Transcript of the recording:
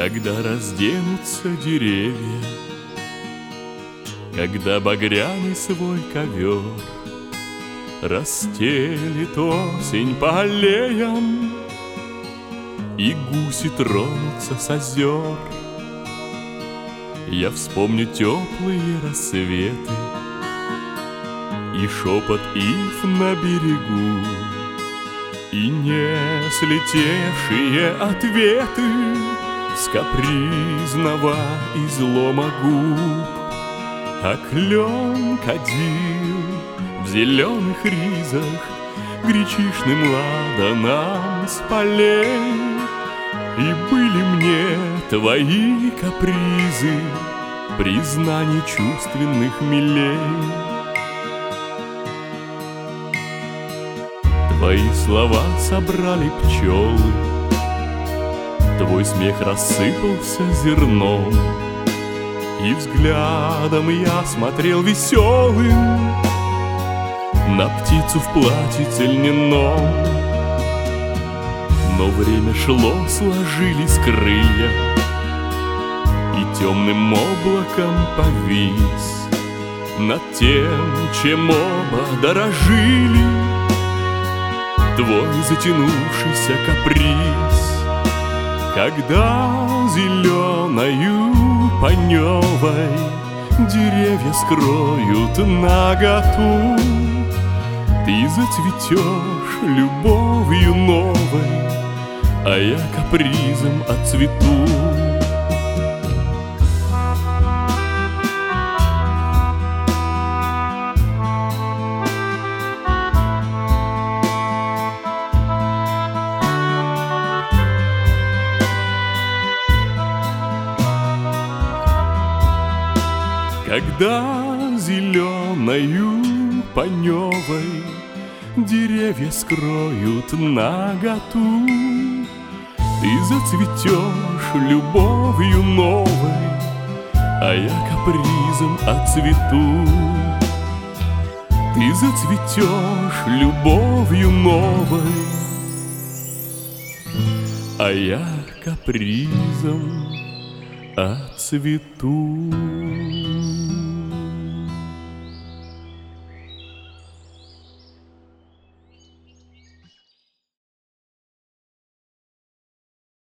когда разденутся деревья, когда багряный свой ковер расстелит осень по аллеям, и гуси тронутся с озер. Я вспомню теплые рассветы и шепот ив на берегу, и не слетевшие ответы с капризного излома губ. А клен кадил в зеленых ризах гречишным ладаном с полей, и были мне твои капризы признаний чувственных милей. Твои слова собрали пчелы, твой смех рассыпался зерном, и взглядом я смотрел веселым на птицу в платьице льняном. Но время шло, сложились крылья, и темным облаком повис над тем, чем оба дорожили, твой затянувшийся каприз. Когда зеленою паневой деревья скроют наготу, ты зацветешь любовью новой, а я капризом отцвету. Когда зеленою паневой деревья скроют наготу, ты зацветешь любовью новой, а я капризом отцвету. Ты зацветешь любовью новой, а я капризом отцвету.